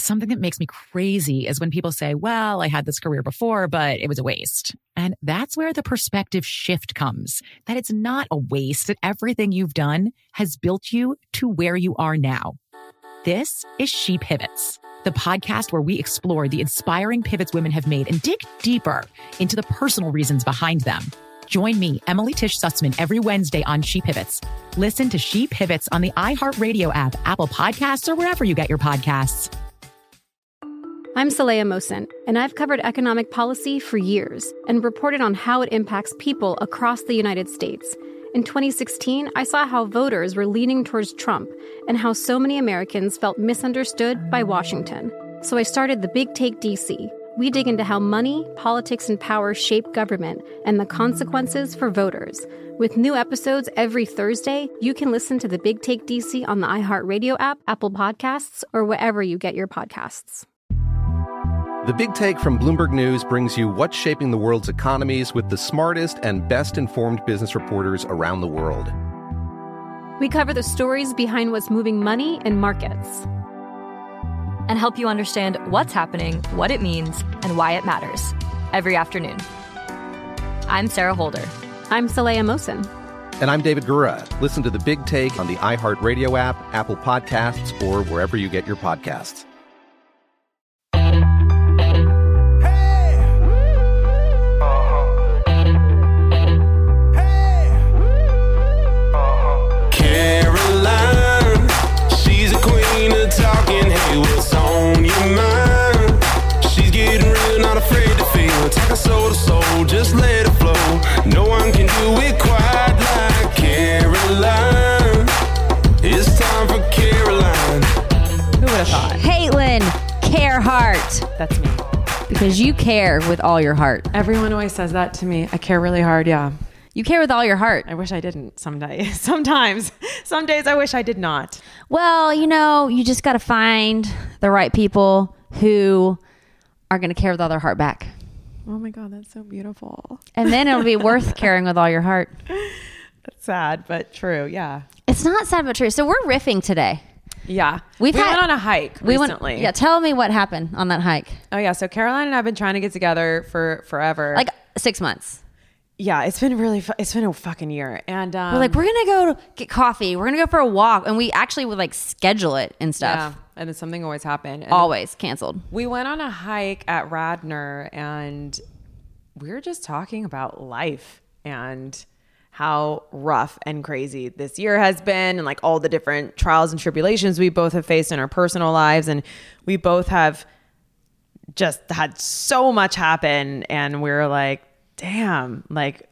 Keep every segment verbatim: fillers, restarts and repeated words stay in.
something that makes me crazy is when people say, well, I had this career before, but it was a waste. And that's where the perspective shift comes, that it's not a waste, that everything you've done has built you to where you are now. This is She Pivots, the podcast where we explore the inspiring pivots women have made and dig deeper into the personal reasons behind them. Join me, Emily Tish Sussman, every Wednesday on She Pivots. Listen to She Pivots on the iHeartRadio app, Apple Podcasts, or wherever you get your podcasts. I'm Saleha Mohsin, and I've covered economic policy for years and reported on how it impacts people across the United States. In twenty sixteen, I saw how voters were leaning towards Trump and how so many Americans felt misunderstood by Washington. So I started The Big Take D C. We dig into how money, politics, and power shape government and the consequences for voters. With new episodes every Thursday, you can listen to The Big Take D C on the iHeartRadio app, Apple Podcasts, or wherever you get your podcasts. The Big Take from Bloomberg News brings you what's shaping the world's economies with the smartest and best-informed business reporters around the world. We cover the stories behind what's moving money and markets, and help you understand what's happening, what it means, and why it matters every afternoon. I'm Sarah Holder. I'm Saleha Mohsin. And I'm David Gura. Listen to The Big Take on the iHeartRadio app, Apple Podcasts, or wherever you get your podcasts. Talking, hey, what's on your mind? She's getting real, not afraid to feel. Talking soul to soul, just let it flow. No one can do it quite like Caroline. It's time for Caroline. Who would have thought? Caitlin Carehart. That's me. Because you care with all your heart. Everyone always says that to me. I care really hard, yeah. You care with all your heart. I wish I didn't some days. Sometimes. Some days I wish I did not. Well, you know, you just got to find the right people who are going to care with all their heart back. Oh my God, that's so beautiful. And then it'll be worth caring with all your heart. That's sad, but true. Yeah. It's not sad, but true. So we're riffing today. Yeah. We've we had, went on a hike we recently. Went, yeah. Tell me what happened on that hike. Oh yeah. So Caroline and I have been trying to get together for forever. Like six months. Yeah, it's been really, fu- it's been a fucking year. And um, we're like, we're going to go get coffee. We're going to go for a walk. And we actually would like schedule it and stuff. Yeah, and then something always happened. And always canceled. We went on a hike at Radnor and we were just talking about life and how rough and crazy this year has been and like all the different trials and tribulations we both have faced in our personal lives. And we both have just had so much happen. And we were like, damn, like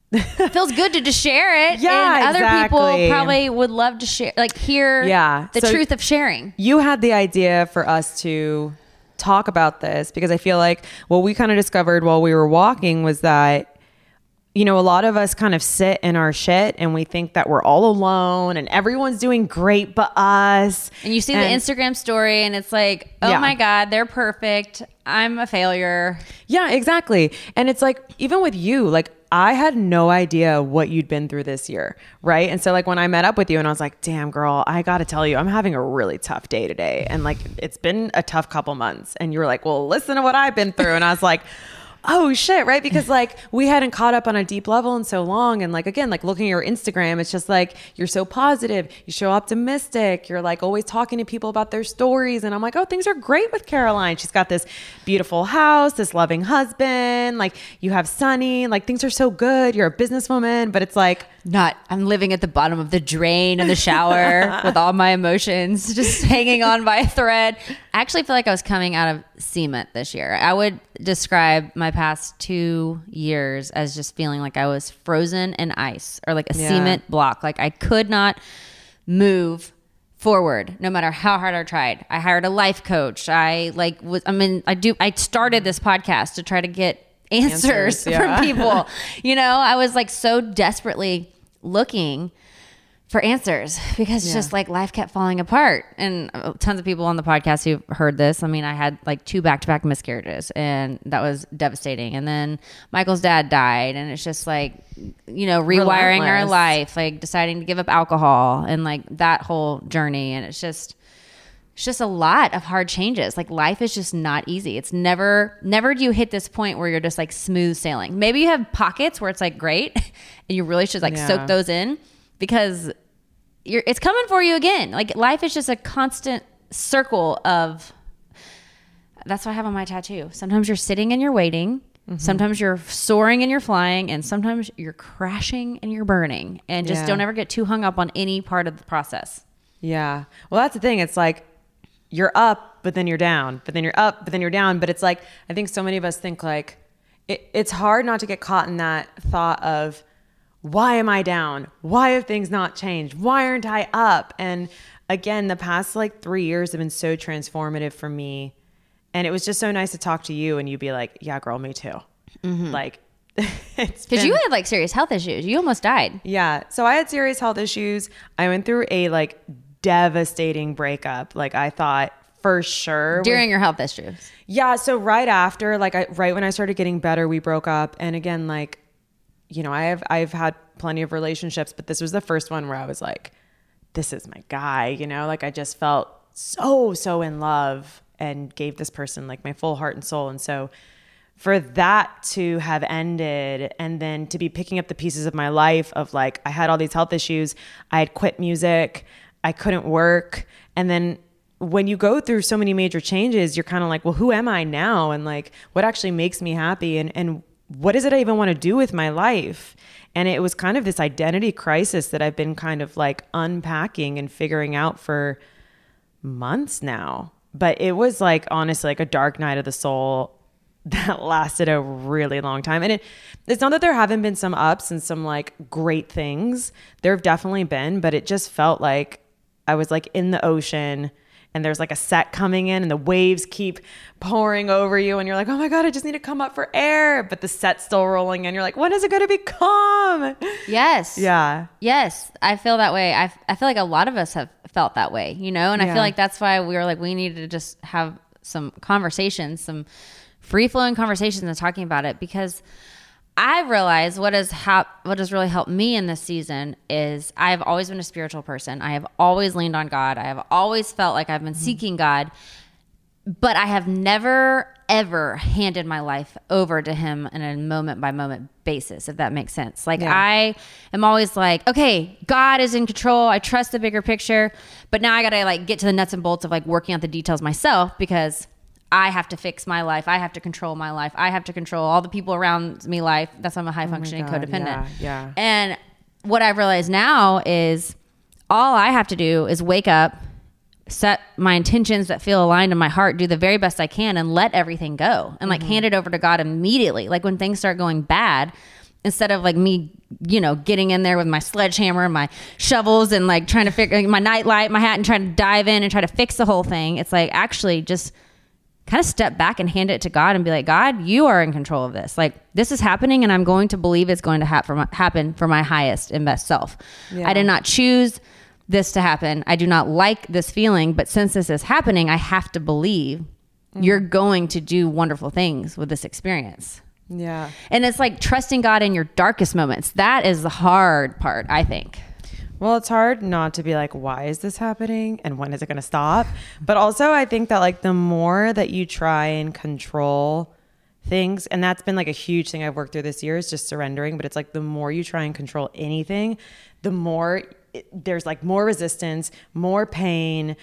it feels good to just share it. Yeah, and other exactly. people probably would love to share, like hear yeah. the so truth of sharing. You had the idea for us to talk about this because I feel like what we kind of discovered while we were walking was that, you know, a lot of us kind of sit in our shit and we think that we're all alone and everyone's doing great but us. And you see and, the Instagram story and it's like, oh yeah. my God, they're perfect. I'm a failure. Yeah, exactly. And it's like, even with you, like I had no idea what you'd been through this year. Right. And so like when I met up with you and I was like, damn girl, I got to tell you, I'm having a really tough day today. And like, it's been a tough couple months. And you were like, well, listen to what I've been through. And I was like, oh shit, right? Because like we hadn't caught up on a deep level in so long. And like, again, like looking at your Instagram, it's just like, you're so positive. You show optimistic. You're like always talking to people about their stories. And I'm like, oh, things are great with Caroline. She's got this beautiful house, this loving husband. Like you have Sonny, like things are so good. You're a businesswoman, but it's like, not, I'm living at the bottom of the drain in the shower with all my emotions just hanging on by a thread. I actually feel like I was coming out of cement this year. I would describe my past two years as just feeling like I was frozen in ice or like a yeah. cement block. Like I could not move forward no matter how hard I tried. I hired a life coach. I like was, I mean, I do, I started this podcast to try to get answers, answers yeah. from people. You know, I was like so desperately looking for answers because yeah. just like life kept falling apart. And tons of people on the podcast who've heard this. I mean, I had like two back-to-back miscarriages and that was devastating. And then Michael's dad died and it's just like, you know, rewiring Relentless. our life, like deciding to give up alcohol and like that whole journey. And it's just it's just a lot of hard changes. Like life is just not easy. It's never, never do you hit this point where you're just like smooth sailing. Maybe you have pockets where it's like great and you really should like Yeah. soak those in because you're, it's coming for you again. Like life is just a constant circle of, that's what I have on my tattoo. Sometimes you're sitting and you're waiting. Mm-hmm. Sometimes you're soaring and you're flying, and sometimes you're crashing and you're burning. And just Yeah. don't ever get too hung up on any part of the process. Yeah. Well, that's the thing. It's like you're up, but then you're down, but then you're up, but then you're down. But it's like, I think so many of us think like it, it's hard not to get caught in that thought of why am I down? Why have things not changed? Why aren't I up? And again, the past like three years have been so transformative for me. And it was just so nice to talk to you and you be like, yeah, girl, me too. Mm-hmm. Like, it's Because you been- had like serious health issues. You almost died. Yeah. So I had serious health issues. I went through a like devastating breakup. Like I thought for sure. During when- your health issues. yeah. So right after, like I, right when I started getting better, we broke up. And again, like, you know, I have, I've had plenty of relationships, but this was the first one where I was like, this is my guy, you know, like I just felt so, so in love and gave this person like my full heart and soul. And so for that to have ended and then to be picking up the pieces of my life of like, I had all these health issues. I had quit music. I couldn't work. And then when you go through so many major changes, you're kind of like, well, who am I now? And like, what actually makes me happy? And, and what is it I even want to do with my life? And it was kind of this identity crisis that I've been kind of like unpacking and figuring out for months now. But it was like, honestly, like a dark night of the soul that lasted a really long time. And it, it's not that there haven't been some ups and some like great things. There have definitely been, but it just felt like I was like in the ocean and there's like a set coming in and the waves keep pouring over you and you're like, oh my God, I just need to come up for air. But the set's still rolling and you're like, when is it going to be calm? Yes. Yeah. Yes. I feel that way. I, I feel like a lot of us have felt that way, you know? And I Yeah. feel like that's why we were like, we need to just have some conversations, some free flowing conversations and talking about it, because I realize what has hap- what has really helped me in this season is I have always been a spiritual person. I have always leaned on God. I have always felt like I've been mm-hmm. seeking God, but I have never, ever handed my life over to him in a moment by moment basis, if that makes sense. Like yeah. I am always like, okay, God is in control. I trust the bigger picture, but now I got to like get to the nuts and bolts of like working out the details myself, because I have to fix my life. I have to control my life. I have to control all the people around me life. That's why I'm a high functioning oh God, codependent. Yeah, yeah. And what I've realized now is all I have to do is wake up, set my intentions that feel aligned in my heart, do the very best I can, and let everything go and like mm-hmm. hand it over to God immediately. Like when things start going bad, instead of like me, you know, getting in there with my sledgehammer and my shovels and like trying to figure my nightlight, my hat, and trying to dive in and try to fix the whole thing. It's like actually just kind of step back and hand it to God and be like, God, you are in control of this. Like this is happening and I'm going to believe it's going to ha- for my, happen for my highest and best self. Yeah. I did not choose this to happen. I do not like this feeling, but since this is happening, I have to believe mm. you're going to do wonderful things with this experience. Yeah. And it's like trusting God in your darkest moments. That is the hard part, I think. Well, it's hard not to be like, why is this happening? And when is it going to stop? But also I think that like the more that you try and control things, and that's been like a huge thing I've worked through this year is just surrendering. But it's like the more you try and control anything, the more it, there's like more resistance, more pain,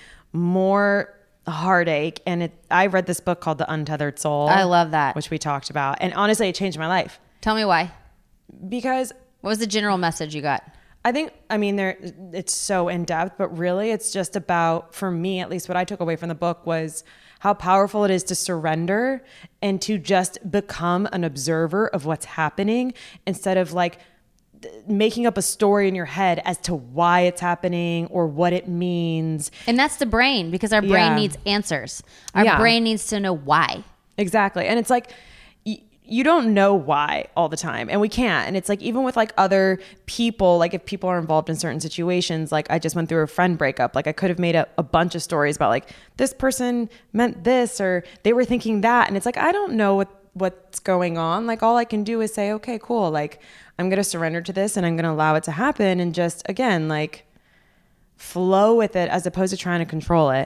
more heartache. And it, I read this book called The Untethered Soul. I love that. Which we talked about. And honestly, it changed my life. Tell me why. Because what was the general message you got? I think, I mean, there it's so in depth, but really it's just about, for me, at least what I took away from the book was how powerful it is to surrender and to just become an observer of what's happening instead of like making up a story in your head as to why it's happening or what it means. And that's the brain, because our brain Yeah. needs answers. Our Yeah. brain needs to know why. Exactly. And it's like, you don't know why all the time, and we can't. And it's like, even with like other people, like if people are involved in certain situations, like I just went through a friend breakup, like I could have made a, a bunch of stories about like this person meant this or they were thinking that. And it's like, I don't know what what's going on. Like all I can do is say, okay, cool. Like I'm going to surrender to this and I'm going to allow it to happen. And just, again, like flow with it as opposed to trying to control it.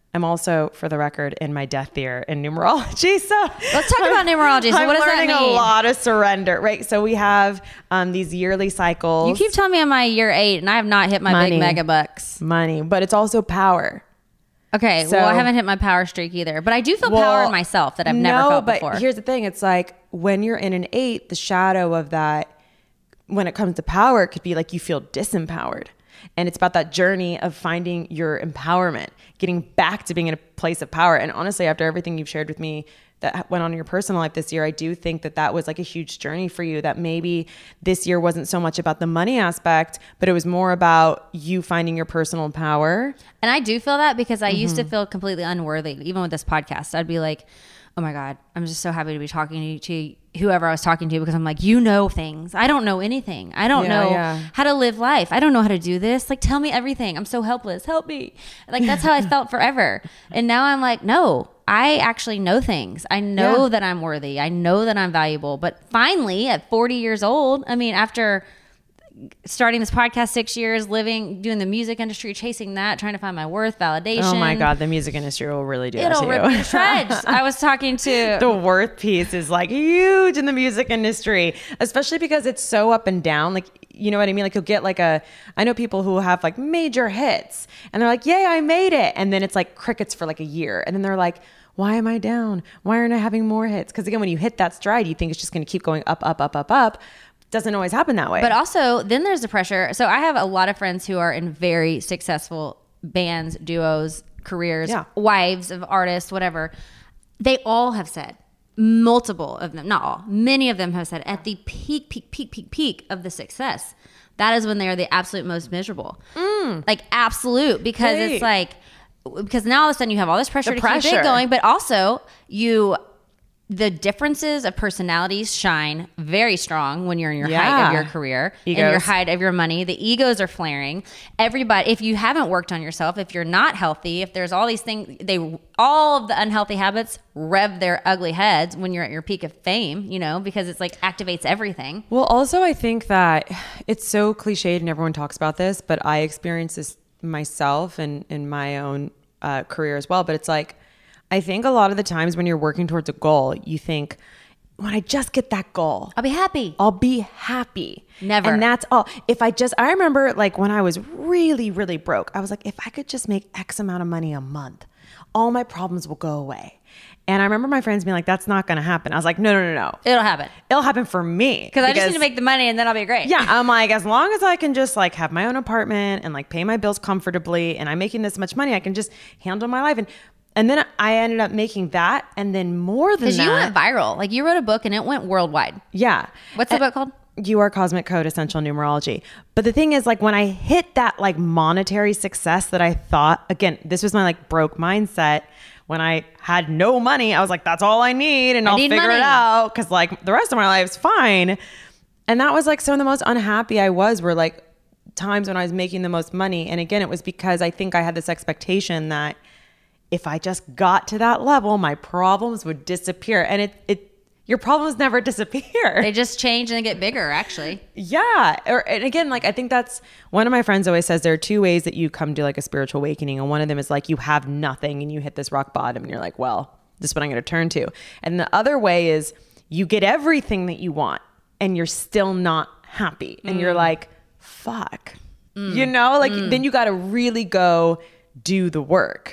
I'm also, for the record, in my death year in numerology. So let's talk about numerology. So I'm what does that learning mean? a lot of surrender, right? So we have um, these yearly cycles. You keep telling me I'm my year eight, and I have not hit my Money. big mega bucks. Money, but it's also power. Okay, So- well, I haven't hit my power streak either, but I do feel power Well, in myself that I've never no, felt but before. here's the thing. It's like when you're in an eight, the shadow of that, when it comes to power, it could be like you feel disempowered. And it's about that journey of finding your empowerment, getting back to being in a place of power. And honestly, after everything you've shared with me that went on in your personal life this year, I do think that that was like a huge journey for you, that maybe this year wasn't so much about the money aspect, but it was more about you finding your personal power. And I do feel that because I used to Mm-hmm. feel completely unworthy, even with this podcast. I'd be like, oh my God, I'm just so happy to be talking to, you, to whoever I was talking to, because I'm like, you know things. I don't know anything. I don't Yeah, know yeah. how to live life. I don't know how to do this. Like, tell me everything. I'm so helpless. Help me. Like, that's how I felt forever. And now I'm like, no, I actually know things. I know Yeah. that I'm worthy. I know that I'm valuable. But finally, at forty years old, I mean, after starting this podcast six years, living, doing the music industry, chasing that, trying to find my worth, validation. Oh my God, the music industry will really do It'll that to rip you. you to shreds. I was talking to The worth piece is like huge in the music industry, especially because it's so up and down. Like, you know what I mean? Like you'll get like a, I know people who have like major hits and they're like, yay, I made it. And then it's like crickets for like a year. And then they're like, why am I down? Why aren't I having more hits? Because again, when you hit that stride, you think it's just going to keep going up, up, up, up, up. Doesn't always happen that way. But also, then there's the pressure. So I have a lot of friends who are in very successful bands, duos, careers, Yeah. wives of artists, whatever. They all have said, multiple of them, not all, many of them have said at the peak, peak, peak, peak, peak of the success, that is when they are the absolute most miserable. Mm. Like absolute, because Right. it's like, because now all of a sudden you have all this pressure The to keep pressure. it going, but also you... the differences of personalities shine very strong when you're in your height Yeah. of your career and Egos. your height of your money. The egos are flaring. Everybody, if you haven't worked on yourself, if you're not healthy, if there's all these things, they all of the unhealthy habits rev their ugly heads when you're at your peak of fame, you know, because it's like activates everything. Well, also, I think that it's so cliched and everyone talks about this, but I experience this myself and in my own uh, career as well. But it's like, I think a lot of the times when you're working towards a goal, you think, when I just get that goal, I'll be happy. I'll be happy. Never. And that's all. If I just, I remember like when I was really, really broke, I was like, if I could just make X amount of money a month, all my problems will go away. And I remember my friends being like, that's not going to happen. I was like, no, no, no, no. It'll happen. It'll happen for me. Because I just need to make the money and then I'll be great. Yeah, I'm like, as long as I can just like have my own apartment and like pay my bills comfortably and I'm making this much money, I can just handle my life. And and then I ended up making that and then more than Because that. you went viral. Like you wrote a book and it went worldwide. Yeah. What's the And book called? You Are Cosmic Code Essential Numerology. But the thing is, like when I hit that like monetary success that I thought, again, this was my like broke mindset. When I had no money, I was like, that's all I need and I I'll need figure money. it out. Cause like the rest of my life's fine. And that was like some of the most unhappy I was were like times when I was making the most money. And again, it was because I think I had this expectation that if I just got to that level, my problems would disappear. And it, it, your problems never disappear. They just change and they get bigger, actually. Yeah. Or, and again, like, I think that's one of my friends always says there are two ways that you come to like a spiritual awakening. And one of them is like you have nothing and you hit this rock bottom and you're like, well, this is what I'm going to turn to. And the other way is you get everything that you want and you're still not happy. And Mm. you're like, fuck. Mm. You know, like Mm. then you got to really go do the work.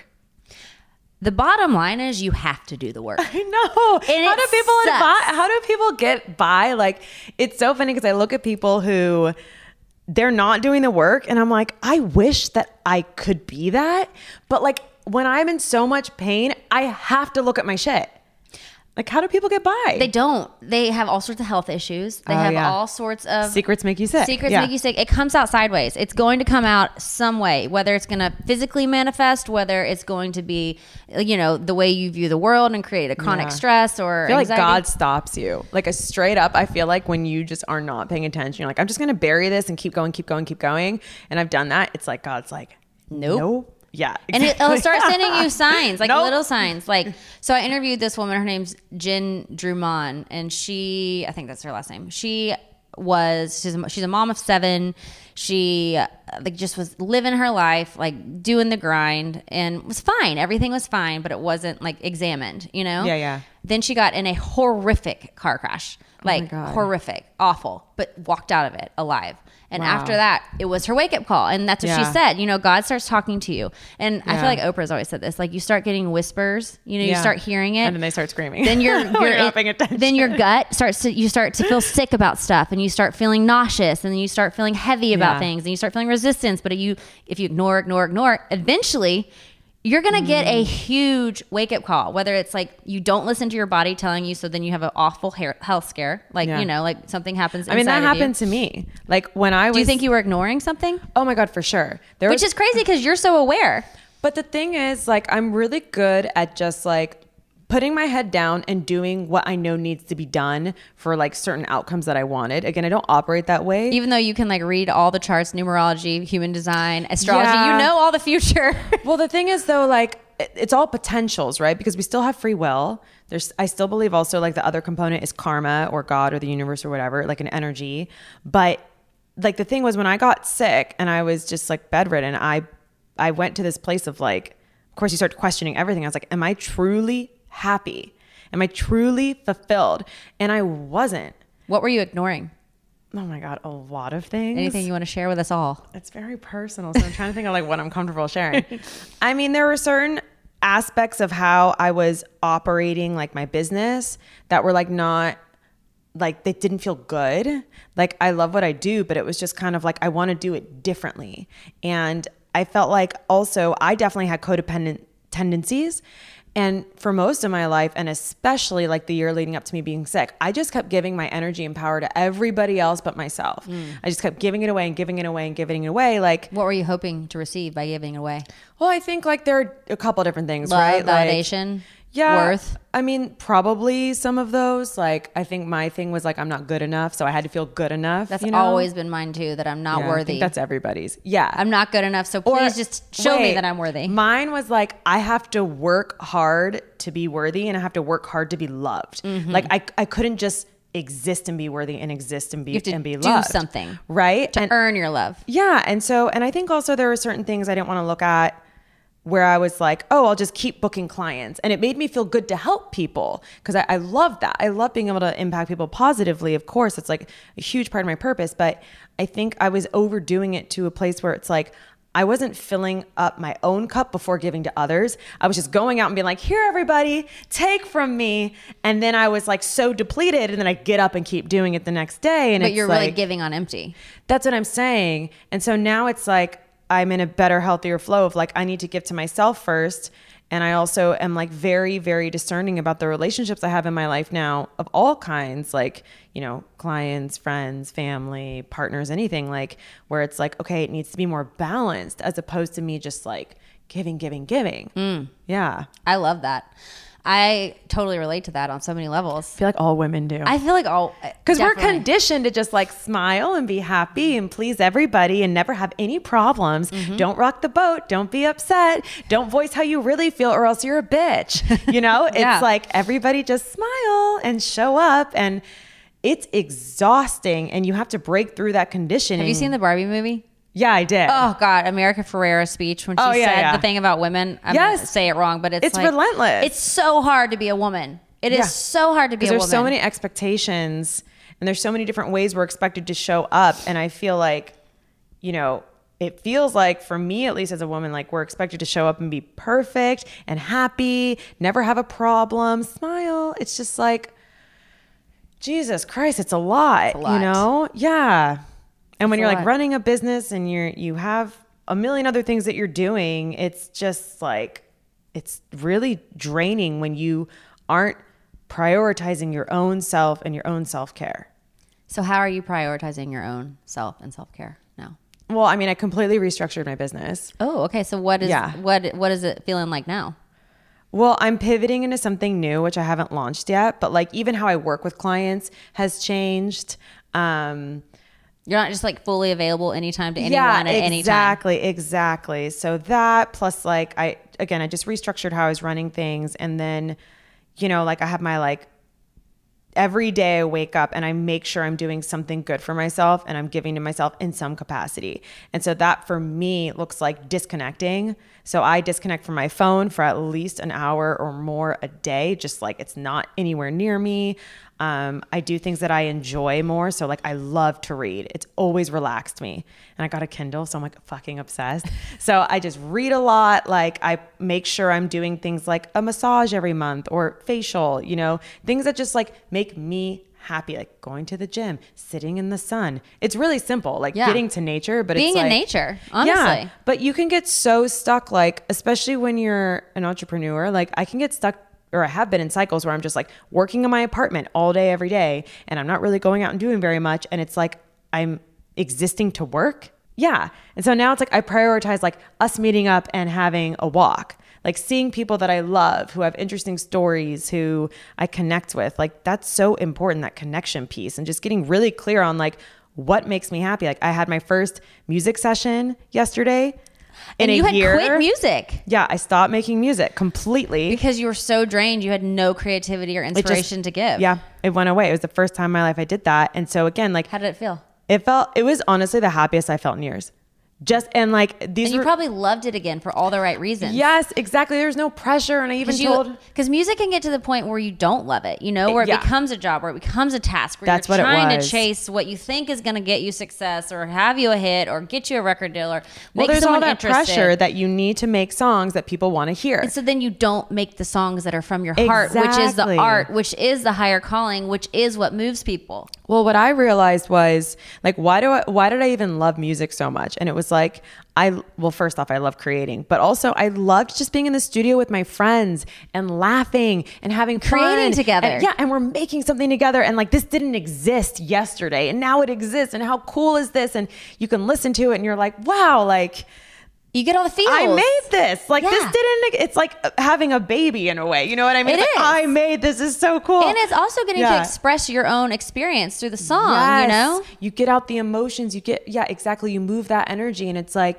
The bottom line is you have to do the work. I know. And how it do people sucks. buy, how do people get by? Like, it's so funny because I look at people who they're not doing the work and I'm like, I wish that I could be that. But like when I'm in so much pain, I have to look at my shit. Like, how do people get by? They don't. They have all sorts of health issues. They Oh, have yeah. all sorts of Secrets make you sick. Secrets Yeah. make you sick. It comes out sideways. It's going to come out some way, whether it's going to physically manifest, whether it's going to be, you know, the way you view the world and create a chronic Yeah. stress or I feel anxiety. like God stops you. Like a straight up, I feel like when you just are not paying attention, you're like, I'm just going to bury this and keep going, keep going, keep going. And I've done that. It's like, God's like, Nope. nope. Yeah. And it, it'll start Yeah. sending you signs, like Nope. little signs. Like, so I interviewed this woman. Her name's Jen Drummond, and she, I think that's her last name. She was, she's a, she's a mom of seven. She uh, like just was living her life, like doing the grind, and was fine. Everything was fine, but it wasn't like examined, you know? Yeah, yeah. Then she got in a horrific car crash, like God. horrific, awful, but walked out of it alive. And Wow. after that, it was her wake up call. And that's what Yeah. she said. You know, God starts talking to you. And I Yeah. feel like Oprah's always said this. Like you start getting whispers, you know, you Yeah. start hearing it. And then they start screaming. Then your, When your you're not paying attention. then your gut starts to, you start to feel sick about stuff, and you start feeling nauseous, and then you start feeling heavy about Yeah. things, and you start feeling resistance. But you, if you ignore, ignore, ignore, eventually you're going to get a huge wake up call, whether it's like you don't listen to your body telling you. So then you have an awful hair, health scare. Like, Yeah. you know, like something happens. I mean, that inside of you. happened to me. Like when I was. Do you think you were ignoring something? Oh my God, for sure. There Which was, is crazy because you're so aware. But the thing is, like, I'm really good at just like putting my head down and doing what I know needs to be done for like certain outcomes that I wanted. Again, I don't operate that way. Even though you can like read all the charts, numerology, human design, astrology, Yeah. you know all the future. Well, the thing is though, like it- it's all potentials, right? Because we still have free will. There's, I still believe also like the other component is karma or God or the universe or whatever, like an energy. But like the thing was when I got sick and I was just like bedridden, I, I went to this place of like, of course you start questioning everything. I was like, am I truly happy? Am I truly fulfilled? And I wasn't. What were you ignoring? Oh my God, a lot of things. Anything you want to share with us all? It's very personal, so I'm trying to think of like what I'm comfortable sharing. I mean, there were certain aspects of how I was operating like my business that were like not like they didn't feel good. Like I love what I do, but it was just kind of like I want to do it differently. And I felt like also I definitely had codependent tendencies. And for most of my life, and especially like the year leading up to me being sick, I just kept giving my energy and power to everybody else but myself. I just kept giving it away and giving it away and giving it away. Like, What were you hoping to receive by giving it away? well, I think like there are a couple different things, Love, right? Like, validation, yeah, worth. I mean, probably some of those. Like, I think my thing was like I'm not good enough, so I had to feel good enough. That's you know? always been mine too, that I'm not Yeah, I worthy. think that's everybody's. Yeah, I'm not good enough, so Or- please just show me wait, that I'm worthy. Mine was like, I have to work hard to be worthy and I have to work hard to be loved. Mm-hmm. Like I, I couldn't just exist and be worthy and exist and be, You have to and be do loved. something Right. to and, earn your love. yeah. And so, and I think also there were certain things I didn't want to look at where I was like, oh, I'll just keep booking clients. And it made me feel good to help people because I, I love that. I love being able to impact people positively. Of course, it's like a huge part of my purpose. But I think I was overdoing it to a place where it's like, I wasn't filling up my own cup before giving to others. I was just going out and being like, here, everybody, take from me. And then I was like so depleted. And then I get up and keep doing it the next day. And But it's you're like, really giving on empty. that's what I'm saying. And so now it's like I'm in a better, healthier flow of like I need to give to myself first. And I also am like very, very discerning about the relationships I have in my life now of all kinds, like, you know, clients, friends, family, partners, anything like where it's like, okay, it needs to be more balanced as opposed to me just like giving, giving, giving. Mm. Yeah. I love that. I totally relate to that on so many levels. I feel like all women do. I feel like all Because we're definitely. conditioned to just like smile and be happy and please everybody and never have any problems. Mm-hmm. Don't rock the boat. Don't be upset. Don't voice how you really feel or else you're a bitch. You know, it's Yeah. like everybody just smile and show up. And it's exhausting. And you have to break through that conditioning. Have you seen the Barbie movie? Yeah, I did. Oh God, America Ferrera's speech when she Oh, yeah, said yeah. the thing about women. I'm Yes. gonna say it wrong, but it's It's like, relentless. It's so hard to be a woman. It is Yeah. so hard to be a Because woman. there's so many expectations and there's so many different ways we're expected to show up. And I feel like, you know, it feels like for me, at least as a woman, like we're expected to show up and be perfect and happy, never have a problem, smile. It's just like, Jesus Christ, it's a lot, a lot. you know? Yeah. And when It's a you're like lot. running a business and you're, you have a million other things that you're doing, it's just like, it's really draining when you aren't prioritizing your own self and your own self-care. So how are you prioritizing your own self and self care now? Well, I mean, I completely restructured my business. Oh, okay. So what is Yeah. what what is it feeling like now? Well, I'm pivoting into something new, which I haven't launched yet, but like even how I work with clients has changed. Um, You're not just like fully available anytime to anyone yeah, at any time. exactly, exactly. So that plus like I, again, I just restructured how I was running things. And then, you know, like I have my like every day I wake up and I make sure I'm doing something good for myself and I'm giving to myself in some capacity. And so that for me looks like disconnecting. So I disconnect from my phone for at least an hour or more a day, just like it's not anywhere near me. Um, I do things that I enjoy more. So like I love to read. It's always relaxed me. And I got a Kindle, so I'm like fucking obsessed. So I just read a lot. Like I make sure I'm doing things like a massage every month or facial, you know, things that just like make me happy, like going to the gym, sitting in the sun. It's really simple, like Yeah. getting to nature, but Being it's like, in nature, honestly. Yeah, but you can get so stuck, like, especially when you're an entrepreneur, like I can get stuck, or I have been in cycles where I'm just like working in my apartment all day, every day, and I'm not really going out and doing very much. And it's like, I'm existing to work. Yeah. And so now it's like, I prioritize like us meeting up and having a walk, like seeing people that I love who have interesting stories, who I connect with. Like that's so important, that connection piece, and just getting really clear on like what makes me happy. Like I had my first music session yesterday. In And you a had year. quit music. Yeah, I stopped making music completely. Because you were so drained, you had no creativity or It just- inspiration to give. Yeah, it went away. It was the first time in my life I did that. And so again, like How did it feel? it felt, it was honestly the happiest I felt in years. Just, and like these And you were, probably loved it again for all the right reasons. yes, exactly. There's no pressure. And I even Because told, because music can get to the point where you don't love it, you know, where it Yeah. becomes a job, where it becomes a task, where That's you're what it trying to was. chase what you think is going to get you success or have you a hit or get you a record deal or well, make there's someone all that interested. pressure that you need to make songs that people want to hear. And so then you don't make the songs that are from your heart, which is the Exactly. art, which is the higher calling, which is what moves people. Well, what I realized was like, why do I, why did I even love music so much? And it was like, I, well, first off, I love creating, but also I loved just being in the studio with my friends and laughing and having Creating fun. together. And, yeah. And we're making something together. And like, this didn't exist yesterday and now it exists. And how cool is this? And you can listen to it and you're like, wow, like, You get all the feels. I made this. Like Yeah. this didn't, it's like having a baby in a way. You know what I mean? It It's like, is. I made this. This is so cool. And it's also getting to Yeah. express your own experience through the song, Yes. you know? You get out the emotions, you get, yeah, exactly. You move that energy. And it's like,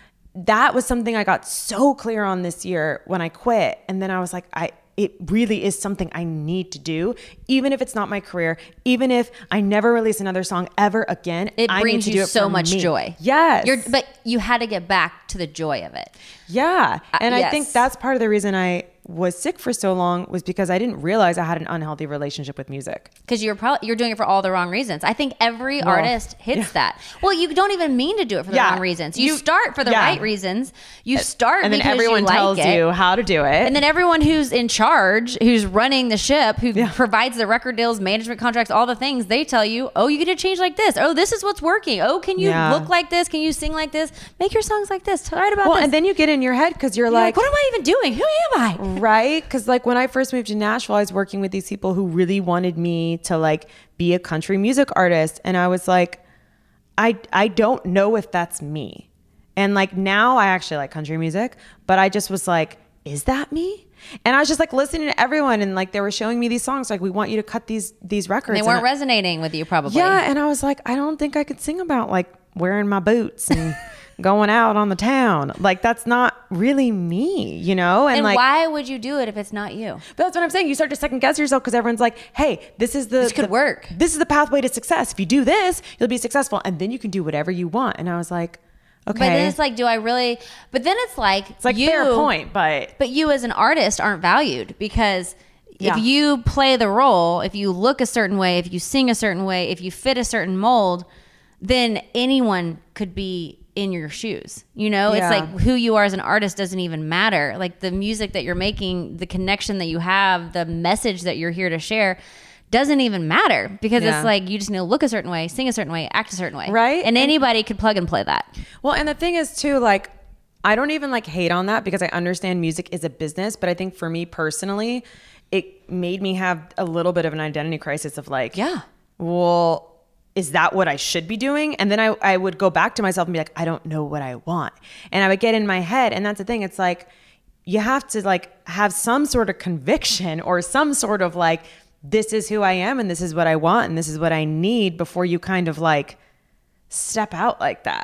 that was something I got so clear on this year when I quit. And then I was like, I, it really is something I need to do, even if it's not my career, even if I never release another song ever again. It I brings need to you do it so for much me. joy. Yes. You're, but you had to get back to the joy of it. Yeah. And I yes. think that's part of the reason I was sick for so long was because I didn't realize I had an unhealthy relationship with music. Because you're probably you're doing it for all the wrong reasons. I think every Well, artist hits that. Well, you don't even mean to do it for the Yeah. wrong reasons. You, You- start for the yeah. right reasons. You start And then because everyone you like tells it. you how to do it. And then everyone who's in charge, who's running the ship, who provides the record deals, management contracts, all the things, they tell you, oh, you get to change like this. Oh, this is what's working. Oh, can you Yeah. look like this? Can you sing like this? Make your songs like this. Write about well, this. and then you get in your head because you're, You're like, like, what am I even doing? Who am I? right? Because like when I first moved to Nashville, I was working with these people who really wanted me to like be a country music artist. And I was like, I, I don't know if that's me. And like now I actually like country music, but I just was like, is that me? And I was just like listening to everyone and like they were showing me these songs like we want you to cut these these records. They weren't And I- resonating with you probably. Yeah, and I was like, I don't think I could sing about like wearing my boots and going out on the town. Like that's not really me, you know? And, And like why would you do it if it's not you? but that's what I'm saying. You start to second guess yourself because everyone's like, hey, this is the This could the- work. This is the pathway to success. If you do this, you'll be successful. And then you can do whatever you want. And I was like, okay. But then it's like, do I really? But then it's like, it's like you, fair point, but But you as an artist aren't valued because Yeah. if you play the role, if you look a certain way, if you sing a certain way, if you fit a certain mold, then anyone could be in your shoes. You know, Yeah. it's like who you are as an artist doesn't even matter. Like the music that you're making, the connection that you have, the message that you're here to share doesn't even matter because Yeah. it's like you just need to look a certain way, sing a certain way, act a certain way. Right. And anybody could plug and play that. well, and the thing is too, like, I don't even like hate on that because I understand music is a business. But I think for me personally, it made me have a little bit of an identity crisis of like, Yeah. well, is that what I should be doing? And then I, I would go back to myself and be like, I don't know what I want. And I would get in my head. And that's the thing. It's like, you have to like have some sort of conviction or some sort of like, this is who I am and this is what I want and this is what I need before you kind of like step out like that.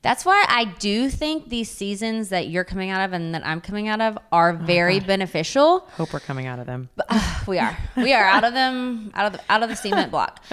That's why I do think these seasons that you're coming out of and that I'm coming out of are very God. beneficial. Hope we're coming out of them. Uh, we are. We are out of them, out of the, out of the cement block.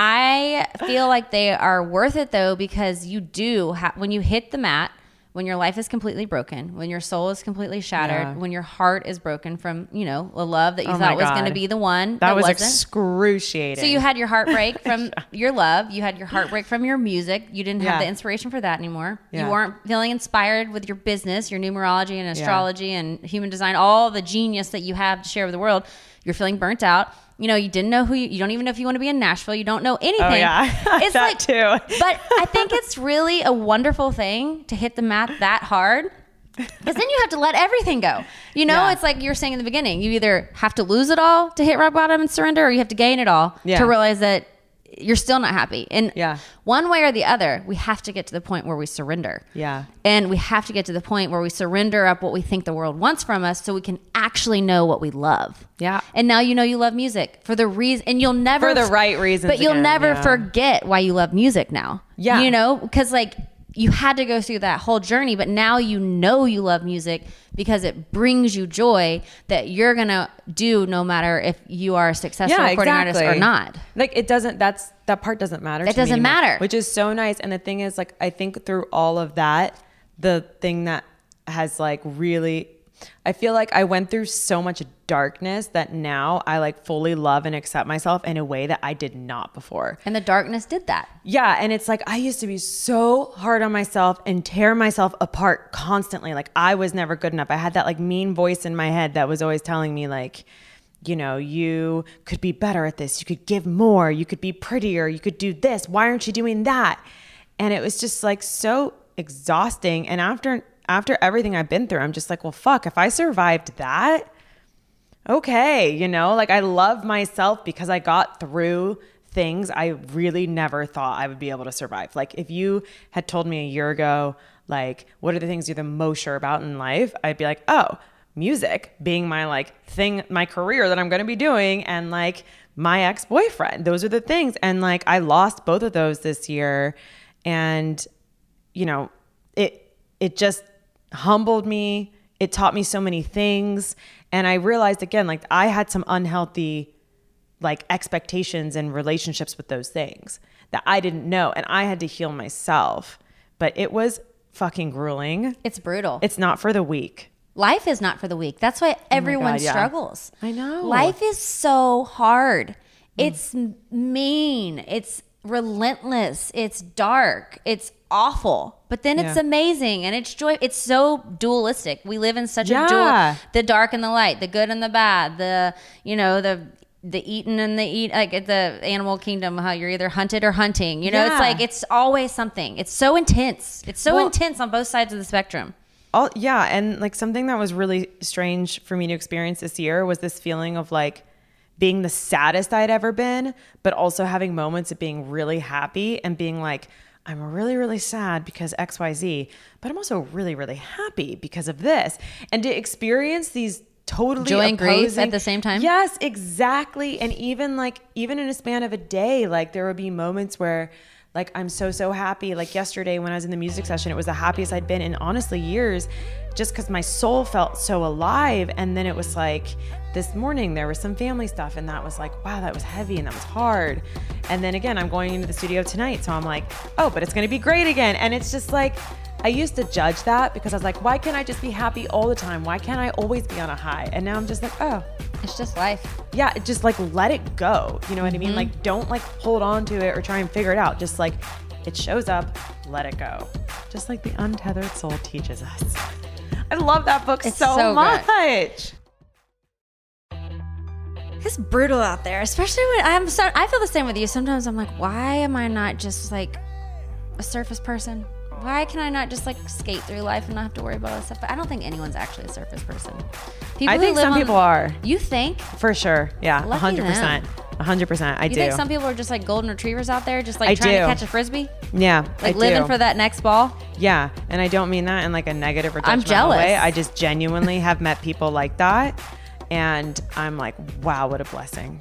I feel like they are worth it though, because you do ha- when you hit the mat, when your life is completely broken, when your soul is completely shattered, Yeah. when your heart is broken from, you know, a love that you Oh thought my was God. going to be the one That, that, was wasn't. excruciating. So you had your heartbreak from your love. You had your heartbreak from your music. You didn't have Yeah. the inspiration for that anymore. Yeah. You weren't feeling inspired with your business, your numerology and astrology and human design, all the genius that you have to share with the world. You're feeling burnt out. You know, you didn't know who you, you don't even know if you want to be in Nashville. You don't know anything. Oh, yeah. It's That like, too. But I think it's really a wonderful thing to hit the mat that hard. Because then you have to let everything go. You know, Yeah. it's like you were saying in the beginning. You either have to lose it all to hit rock bottom and surrender, or you have to gain it all Yeah. to realize that you're still not happy. And Yeah. one way or the other, we have to get to the point where we surrender. Yeah. And we have to get to the point where we surrender up what we think the world wants from us so we can actually know what we love. Yeah. And now you know you love music for the reason, and you'll never For the right reasons But you'll again, never yeah. forget why you love music now. Yeah. You know, because like you had to go through that whole journey, but now you know you love music because it brings you joy that you're going to do no matter if you are a successful Yeah, recording artist or exactly. not. Like it doesn't, that's, that part doesn't matter. That to me doesn't anymore, matter. Which is so nice. And the thing is, like, I think through all of that, the thing that has like really, I feel like I went through so much darkness that now I like fully love and accept myself in a way that I did not before. And the darkness did that. Yeah. And it's like, I used to be so hard on myself and tear myself apart constantly. Like I was never good enough. I had that like mean voice in my head that was always telling me like, you know, you could be better at this. You could give more. You could be prettier. You could do this. Why aren't you doing that? And it was just like so exhausting. And after, after everything I've been through, I'm just like, well, fuck, if I survived that, okay, you know, like I love myself because I got through things I really never thought I would be able to survive. Like if you had told me a year ago, like, what are the things you're the most sure about in life? I'd be like, oh, music being my like thing, my career that I'm going to be doing, and like my ex-boyfriend. Those are the things. And like I lost both of those this year. And, you know, it, it just humbled me. It taught me so many things. And I realized again, like I had some unhealthy like expectations and relationships with those things that I didn't know. And I had to heal myself, but it was fucking grueling. It's brutal. It's not for the weak. Life is not for the weak. That's why everyone God, yeah. struggles. I know. Life is so hard. It's mm. mean. It's relentless. It's dark. It's awful. But then it's Yeah. amazing and it's joy. It's so dualistic. We live in such Yeah. a dual, the dark and the light, the good and the bad, the, you know, the the eaten and the eat, like at the animal kingdom, how you're either hunted or hunting. You know, Yeah. it's like it's always something. It's so intense. It's so Well- intense on both sides of the spectrum. All, yeah. And like something that was really strange for me to experience this year was this feeling of like being the saddest I'd ever been, but also having moments of being really happy and being like, I'm really, really sad because X Y Z, but I'm also really, really happy because of this. And to experience these totally Joy and grief opposing- at the same time? Yes, exactly. And even like, even in a span of a day, like there would be moments where like, I'm so, so happy. Like yesterday when I was in the music session, it was the happiest I'd been in honestly years, just because my soul felt so alive. And then it was like this morning there was some family stuff and that was like, wow, that was heavy and that was hard. And then again, I'm going into the studio tonight. So I'm like, oh, but it's going to be great again. And it's just like, I used to judge that because I was like, why can't I just be happy all the time? Why can't I always be on a high? And now I'm just like, oh, It's just life. yeah, it just like let it go. You know what I mean? Like don't like hold on to it or try and figure it out. Just like it shows up, let it go. Just like the Untethered Soul teaches us. I love that book It's so, so good. much. It's brutal out there, especially when I'm so, I feel the same with you. Sometimes I'm like, why am I not just like a surface person? Why can I not just like skate through life and not have to worry about all this stuff? But I don't think anyone's actually a surface person. People I who think live some on- people are. You think? For sure. Yeah, Lucky one hundred percent. one hundred percent. I You do. think some people are just like golden retrievers out there, just like I trying do. to catch a frisbee, yeah, like I living do. for that next ball? Yeah, and I don't mean that in like a negative or judgmental I'm jealous. way. I just genuinely have met people like that, and I'm like, wow, what a blessing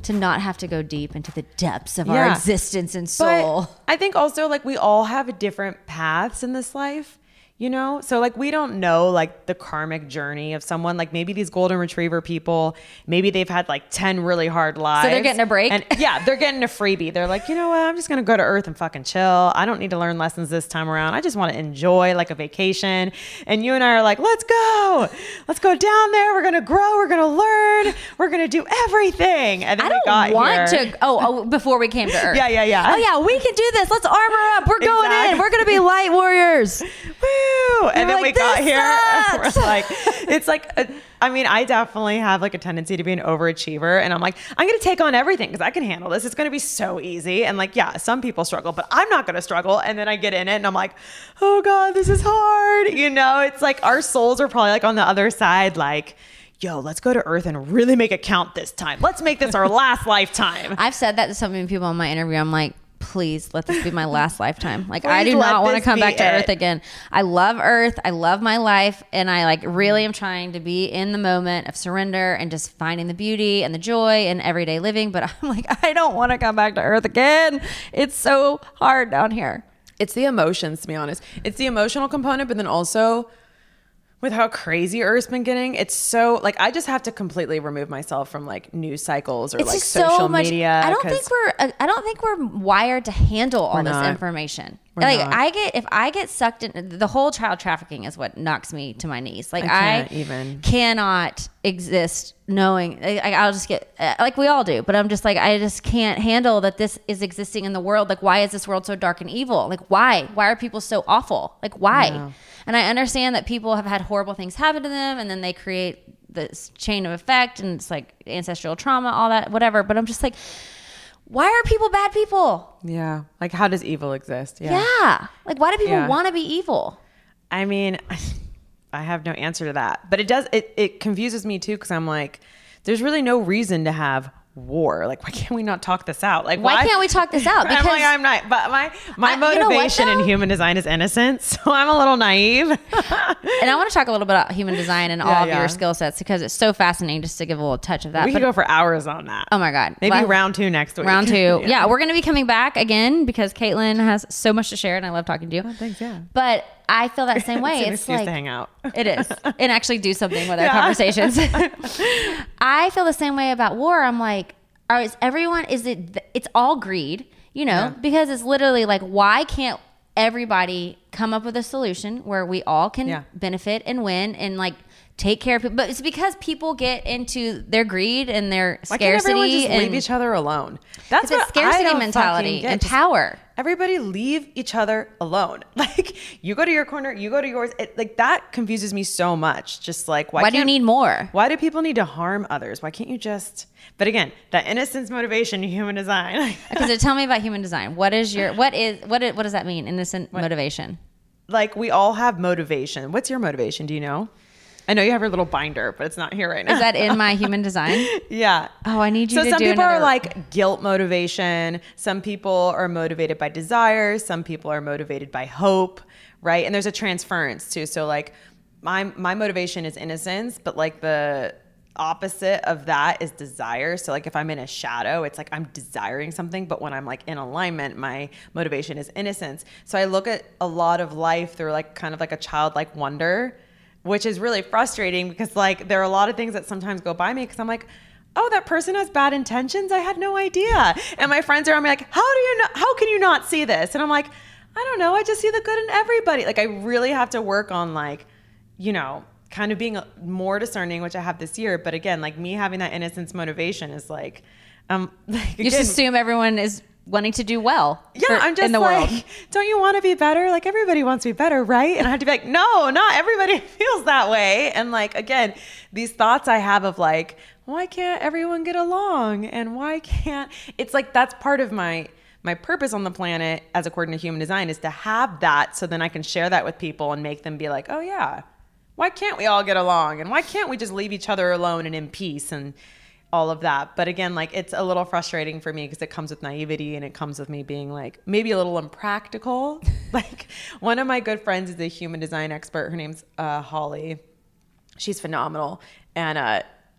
to not have to go deep into the depths of Yeah. our existence and soul. But I think also like we all have different paths in this life, you know? So like we don't know like the karmic journey of someone. Like maybe these golden retriever people, maybe they've had like ten really hard lives. So they're getting a break? And yeah, they're getting a freebie. They're like, you know what? I'm just going to go to Earth and fucking chill. I don't need to learn lessons this time around. I just want to enjoy like a vacation. And you and I are like, let's go. Let's go down there. We're going to grow. We're going to learn. We're going to do everything. And then I we don't got want here. to. Oh, oh, before we came to Earth. Yeah, yeah, yeah. Oh yeah, we can do this. Let's armor up. We're going Exactly. in. We're gonna be light warriors. Woo! And then like, we got "This here. sucks." We're like, it's like, a, I mean, I definitely have like a tendency to be an overachiever, and I'm like, I'm gonna take on everything because I can handle this. It's gonna be so easy. And like, yeah, some people struggle, but I'm not gonna struggle. And then I get in it, and I'm like, oh god, this is hard. You know, it's like our souls are probably like on the other side, like, yo, let's go to Earth and really make it count this time. Let's make this our last lifetime. I've said that to so many people in my interview. I'm like, please let this be my last lifetime. Like, I Please do let not want to this come be back to it. Earth again. I love Earth. I love my life. And I like really am trying to be in the moment of surrender and just finding the beauty and the joy in everyday living. But I'm like, I don't want to come back to Earth again. It's so hard down here. It's the emotions, to be honest. It's the emotional component, but then also with how crazy Earth's been getting, it's so like I just have to completely remove myself from like news cycles or It's like just social so much. media. I don't 'cause- think we're. I don't think we're wired to handle all We're this not. information. We're like not. I get if I get sucked in the whole child trafficking is what knocks me to my knees. Like I I, can't even. cannot exist knowing. Like, I'll just get uh, like we all do, but I'm just like I just can't handle that this is existing in the world. Like why is this world so dark and evil? Like why? Why are people so awful? Like why? Yeah. And I understand that people have had horrible things happen to them, and then they create this chain of effect, and it's like ancestral trauma, all that, whatever. But I'm just like, why are people bad people? Yeah. Like how does evil exist? Yeah. Yeah. Like, why do people Yeah. want to be evil? I mean, I have no answer to that. But it does, it, it confuses me too, because I'm like, there's really no reason to have war. Like, why can't we not talk this out? Like, Why can't we talk this out? I'm like, Because- I'm not, but my, my I- you know what, motivation in though? human design is innocence. So I'm a little naive. And I want to talk a little bit about human design and all Yeah, of yeah. your skill sets because it's so fascinating just to give a little touch of that. we But could go for hours on that. oh my God. Maybe Well, round two next week. round two. yeah. We're going to be coming back again because Caitlin has so much to share and I love talking to you. Oh, thanks, yeah. But I feel that same way. It's an it's excuse like, to hang out. It is. And actually do something with our Yeah. conversations. I feel the same way about war. I'm like, are, is everyone, is it, th- it's all greed, you know, Yeah. because it's literally like, why can't everybody come up with a solution where we all can Yeah. benefit and win and like take care of people? But it's because people get into their greed and their Why can't scarcity everyone just and leave each other alone? That's it's what scarcity I don't mentality fucking get. and Just power. Everybody leave each other alone. Like you go to your corner, you go to yours. It, like that confuses me so much. Just like why, Why do you can't- need more? Why do people need to harm others? Why can't you just? But again, that innocence, motivation, human design. Okay, so tell me about human design. What is your, what is, what, is, what does that mean? Innocent motivation. Like we all have motivation. What's your motivation? Do you know? I know you have your little binder, but it's not here right now. Is that in my human design? Yeah. Oh, I need you so to some do people are another- like guilt motivation. Some people are motivated by desire. Some people are motivated by hope, right? And there's a transference too. So like my my motivation is innocence, but like the opposite of that is desire. So like if I'm in a shadow, it's like I'm desiring something, but when I'm like in alignment, my motivation is innocence. So I look at a lot of life through like kind of like a childlike wonder, which is really frustrating because like there are a lot of things that sometimes go by me because I'm like, oh, that person has bad intentions. I had no idea. And my friends are on me like, how do you know, how can you not see this? And I'm like, I don't know. I just see the good in everybody. Like I really have to work on like, you know, kind of being more discerning, which I have this year. But again, like me having that innocence motivation is like, um, like, You just again, assume everyone is wanting to do well. yeah, for- I'm just in the like, world. don't you want to be better? Like everybody wants to be better, right? And I have to be like, no, not everybody feels that way. And like, again, these thoughts I have of like, why can't everyone get along? And why can't, it's like, that's part of my, my purpose on the planet as according to human design is to have that. So then I can share that with people and make them be like, oh yeah, why can't we all get along? And why can't we just leave each other alone and in peace? And all of that. But again, like it's a little frustrating for me because it comes with naivety and it comes with me being like maybe a little impractical. Like one of my good friends is a human design expert. Her name's uh, Holly. She's phenomenal. And uh,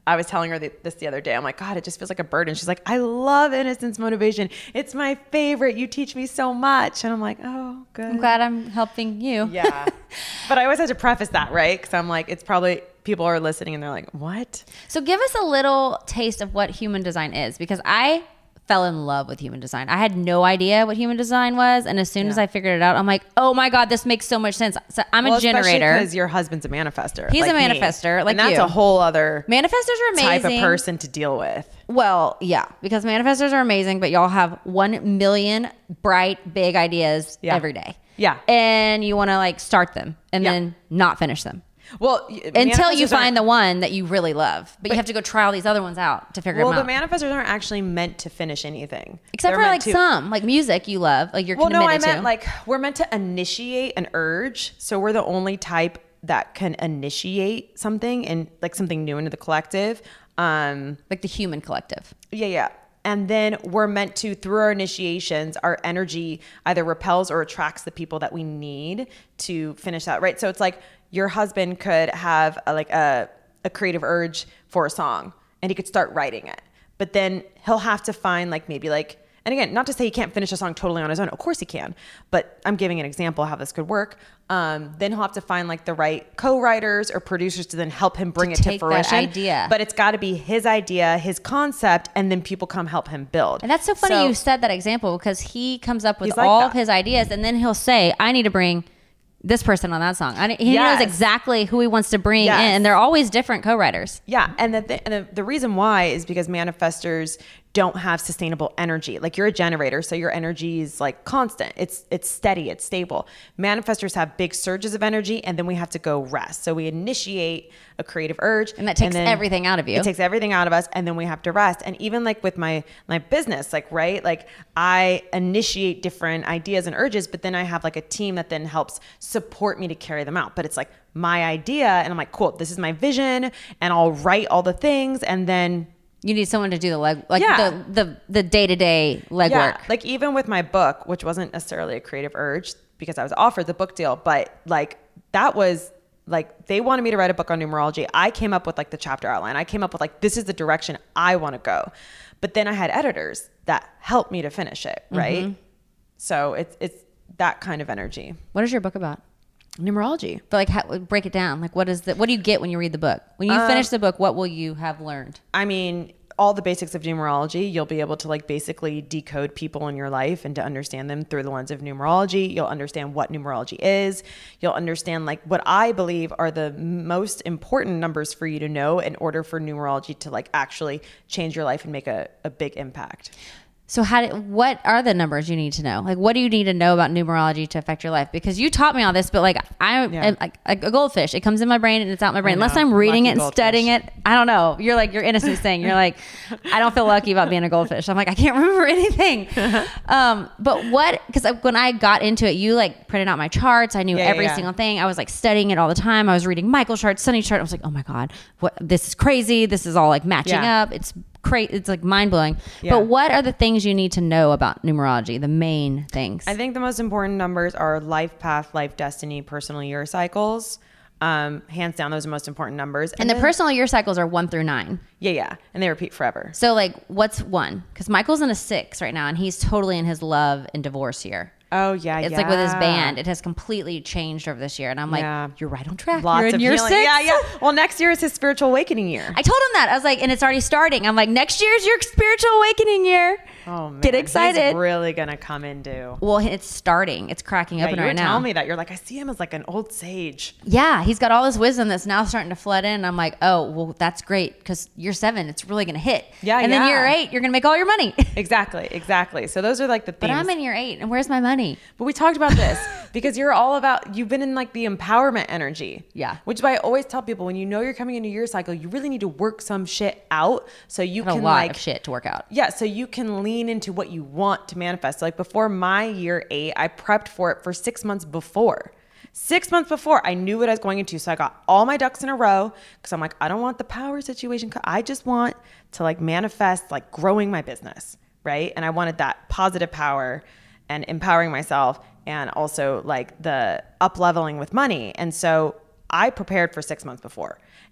I was telling her this the other day. I'm like, God, it just feels like a burden. She's like, I love Innocence Motivation. It's my favorite. You teach me so much. And I'm like, oh, good. I'm glad I'm helping you. Yeah. But I always had to preface that, right? Because I'm like, it's probably people are listening and they're like, what? So give us a little taste of what human design is, because I fell in love with human design. I had no idea what human design was. And as soon yeah. as I figured it out, I'm like, oh my God, this makes so much sense. So I'm well, a generator. Because your husband's a manifester. He's like a manifester, me. like and that's you. a whole other manifestors are amazing. type of person to deal with. Well, yeah, because manifestors are amazing, but y'all have one million bright, big ideas yeah. every day. Yeah. And you want to like start them and yeah. then not finish them. Well, until you find the one that you really love, but, but you have to go try all these other ones out to figure well, them out. Well, the manifestors aren't actually meant to finish anything, except They're for like to, some, like music you love, like you're well, committed no, I to. meant like we're meant to initiate an urge, so we're the only type that can initiate something and like something new into the collective, um, like the human collective. Yeah, yeah. And then we're meant to, through our initiations, our energy either repels or attracts the people that we need to finish that, right? So it's like your husband could have a, like a, a creative urge for a song and he could start writing it. But then he'll have to find like maybe like, and again, not to say he can't finish a song totally on his own. Of course he can. But I'm giving an example of how this could work. Um, then he'll have to find like the right co-writers or producers to then help him bring to it take to fruition. That idea. But it's got to be his idea, his concept, and then people come help him build. And that's so funny so, you said that example, because he comes up with like all that. of his ideas and then he'll say, I need to bring this person on that song. I, he yes. knows exactly who he wants to bring yes. in. And they're always different co-writers. Yeah. And, the, th- and the, the reason why is because manifestors don't have sustainable energy. Like you're a generator, so your energy is like constant. It's it's steady, it's stable. Manifestors have big surges of energy and then we have to go rest. So we initiate a creative urge. And that takes and everything out of you. It takes everything out of us and then we have to rest. And even like with my my business, like right, like I initiate different ideas and urges, but then I have like a team that then helps support me to carry them out. But it's like my idea and I'm like, cool, this is my vision and I'll write all the things and then you need someone to do the leg, like yeah. the, the, the day-to-day legwork. Yeah. Like even with my book, which wasn't necessarily a creative urge because I was offered the book deal, but like that was like, they wanted me to write a book on numerology. I came up with like the chapter outline. I came up with like, this is the direction I want to go. But then I had editors that helped me to finish it. Right. Mm-hmm. So it's, it's that kind of energy. What is your book about? Numerology. But like, how, break it down. Like, what is the, what do you get when you read the book? When you um, finish the book, what will you have learned? I mean, all the basics of numerology. You'll be able to like basically decode people in your life and to understand them through the lens of numerology. You'll understand what numerology is. You'll understand like what I believe are the most important numbers for you to know in order for numerology to like actually change your life and make a, a big impact. So how do, what are the numbers you need to know? Like, what do you need to know about numerology to affect your life? Because you taught me all this, but like I yeah. am like, like a goldfish. It comes in my brain and it's out my brain. Unless I'm reading lucky it and goldfish. studying it, I don't know. You're like your innocence thing. You're like, I don't feel lucky about being a goldfish. I'm like, I can't remember anything. um, but what? Because when I got into it, you like printed out my charts. I knew yeah, every yeah. single thing. I was like studying it all the time. I was reading Michael's chart, Sunny's chart. I was like, oh my god, what? This is crazy. This is all like matching yeah. up. It's crazy. It's like mind blowing. Yeah. But what are the things you need to know about numerology? The main things. I think the most important numbers are life path, life destiny, personal year cycles. Um, hands down, those are the most important numbers. And, and the then, personal year cycles are one through nine. Yeah, yeah. And they repeat forever. So like what's one? Because Michael's in a six right now and he's totally in his love and divorce year. Oh, yeah, It's yeah. like with his band. It has completely changed over this year. And I'm like, yeah. you're right on track. Lots you're in of year healing. six. Yeah, yeah. Well, next year is his spiritual awakening year. I told him that. I was like, and it's already starting. I'm like, next year's your spiritual awakening year. Oh, man. Get excited. He's really going to come into. Well, it's starting. It's cracking yeah, open you right were now. telling me that. You're like, I see him as like an old sage. Yeah, he's got all this wisdom that's now starting to flood in. I'm like, oh, well, that's great because year seven, it's really going to hit. Yeah, And yeah. then year eight, you're going to make all your money. Exactly, exactly. So those are like the themes. But I'm in year eight, and where's my money? But we talked about this because you're all about, you've been in like the empowerment energy. Yeah. Which is why I always tell people when you know you're coming into your cycle, you really need to work some shit out so you Got can a lot like. of shit to work out. Yeah, so you can lean into what you want to manifest. So like before my year eight, I prepped for it for six months before. Six months before, I knew what I was going into. So I got all my ducks in a row because I'm like, I don't want the power situation. I just want to like manifest like growing my business, right? And I wanted that positive power and empowering myself and also like the up leveling with money. And so I prepared for six months before.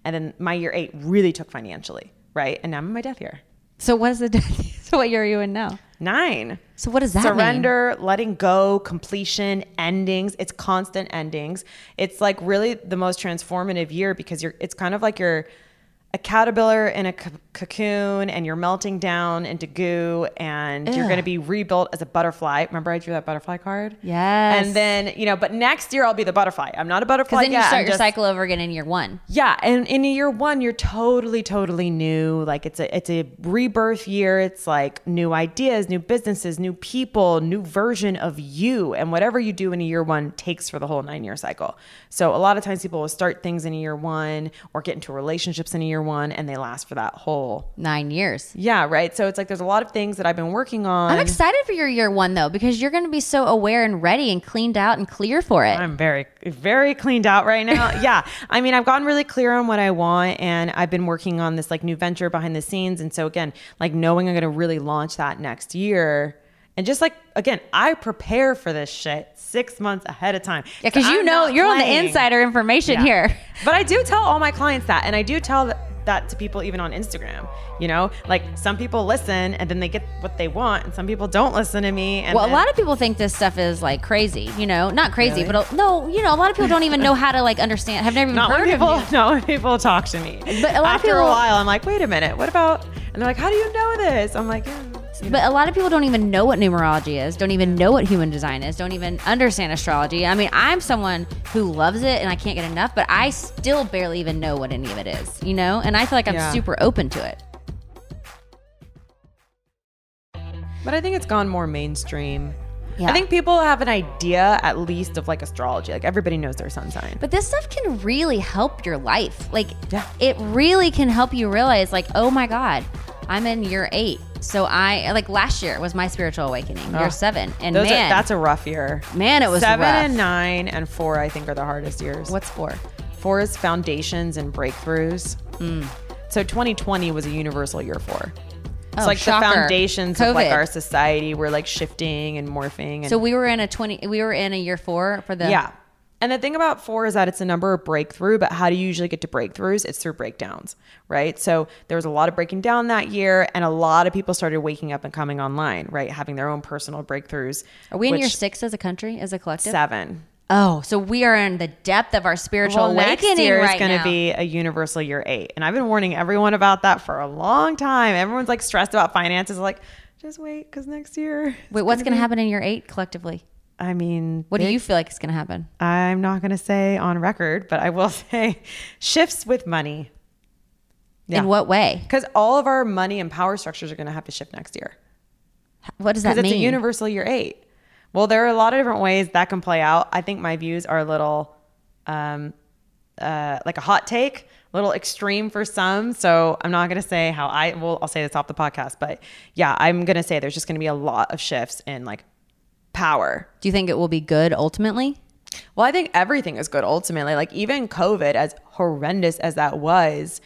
And then my year eight really took financially, right? And now I'm in my death year. So what is the so what year are you in now? Nine. So what does that Surrender, mean? letting go, completion, endings. It's constant endings. It's like really the most transformative year because you're. It's kind of like you're a caterpillar in a c- cocoon and you're melting down into goo and Ugh. You're going to be rebuilt as a butterfly. Remember I drew that butterfly card? Yes. And then, you know, but next year I'll be the butterfly. I'm not a butterfly yet. Because then you start I'm your just, cycle over again in year one. Yeah. And in year one, you're totally, totally new. Like it's a, it's a rebirth year. It's like new ideas, new businesses, new people, new version of you. And whatever you do in a year one takes for the whole nine year cycle. So a lot of times people will start things in a year one or get into relationships in a year one and they last for that whole nine years. Yeah, right. So it's like there's a lot of things that I've been working on. I'm excited for your year one though, because you're going to be so aware and ready and cleaned out and clear for it. I'm very, very cleaned out right now. Yeah. I mean, I've gotten really clear on what I want and I've been working on this like new venture behind the scenes. And so again, like knowing I'm going to really launch that next year. And just like, again, I prepare for this shit six months ahead of time. Yeah, because you know, you're playing. On the insider information yeah. here. But I do tell all my clients that. And I do tell that, that to people even on Instagram, you know, like some people listen and then they get what they want and some people don't listen to me. And well, then, a lot of people think this stuff is like crazy, you know, not crazy, really? but a, no, you know, a lot of people don't even know how to like understand, have never even not heard when people, of you. Not when people talk to me. But a lot After of people, a while, I'm like, wait a minute, what about, and they're like, how do you know this? I'm like, yeah. You know. But a lot of people don't even know what numerology is, don't even know what human design is, don't even understand astrology. I mean, I'm someone who loves it and I can't get enough, but I still barely even know what any of it is, you know? And I feel like I'm yeah. super open to it. But I think it's gone more mainstream. Yeah. I think people have an idea at least of like astrology. Like everybody knows their sun sign. But this stuff can really help your life. Like yeah. it really can help you realize like, oh my God, I'm in year eight. So I, like last year was my spiritual awakening, oh, year seven. And those man, are, that's a rough year. Man, it was Seven rough. and nine and four, I think, are the hardest years. What's four? Four is foundations and breakthroughs. Mm. So twenty twenty was a universal year four. It's oh, like shocker. the foundations COVID. Of like our society were like shifting and morphing. And so we were in a twenty, we were in a year four for the. Yeah. And the thing about four is that it's a number of breakthrough, but how do you usually get to breakthroughs? It's through breakdowns, right? So there was a lot of breaking down that year and a lot of people started waking up and coming online, right? Having their own personal breakthroughs. Are we in year six as a country, as a collective? Seven. Oh, so we are in the depth of our spiritual well, awakening next year right is going to be a universal year eight. And I've been warning everyone about that for a long time. Everyone's like stressed about finances. Like, just wait, because next year. Wait, what's going to happen in year eight collectively? I mean, what big, do you feel like is going to happen? I'm not going to say on record, but I will say shifts with money. Yeah. In what way? Because all of our money and power structures are going to have to shift next year. What does that mean? Because it's a universal year eight. Well, there are a lot of different ways that can play out. I think my views are a little um, uh, like a hot take, a little extreme for some. So I'm not going to say how I, well, I'll say this off the podcast, but yeah, I'm going to say there's just going to be a lot of shifts in like power. Do you think it will be good ultimately? Well, I think everything is good ultimately. Like even COVID, as horrendous as that was,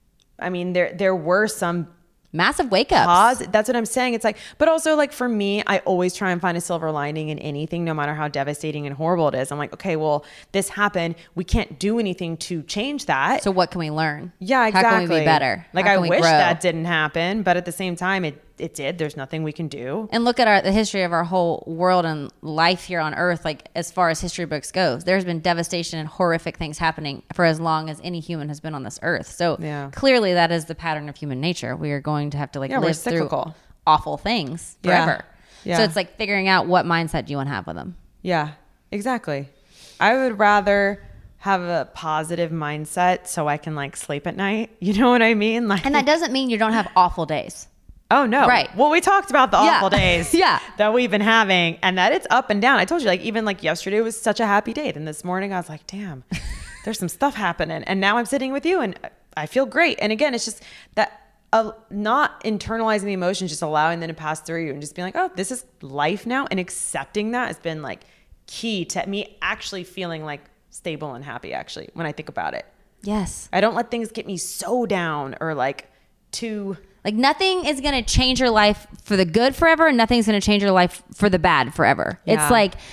I mean, there there were some massive wake ups. Pause. That's what I'm saying. It's like, but also like for me, I always try and find a silver lining in anything, no matter how devastating and horrible it is. I'm like, okay, well, this happened. We can't do anything to change that. So what can we learn? Yeah, exactly. How can we be better? Like how I can we wish grow? that didn't happen, but at the same time, it it did. There's nothing we can do. And look at our the history of our whole world and life here on Earth. Like as far as history books goes, there's been devastation and horrific things happening for as long as any human has been on this earth. So yeah. clearly, that is the pattern of human nature. We are going to have to like yeah, live through awful things forever. Yeah. Yeah. So it's like figuring out what mindset do you want to have with them. Yeah, exactly. I would rather have a positive mindset so I can like sleep at night. You know what I mean? Like, and that doesn't mean you don't have awful days. Oh no. Right. Well, we talked about the yeah. awful days yeah. that we've been having and that it's up and down. I told you, like, even like yesterday was such a happy day. And this morning I was like, damn, there's some stuff happening. And now I'm sitting with you and I feel great. And again, it's just that uh, not internalizing the emotions, just allowing them to pass through you and just being like, oh, this is life now. And accepting that has been like key to me actually feeling like stable and happy actually when I think about it. Yes. I don't let things get me so down or like too... Like nothing is going to change your life for the good forever and nothing's going to change your life for the bad forever. Yeah. It's like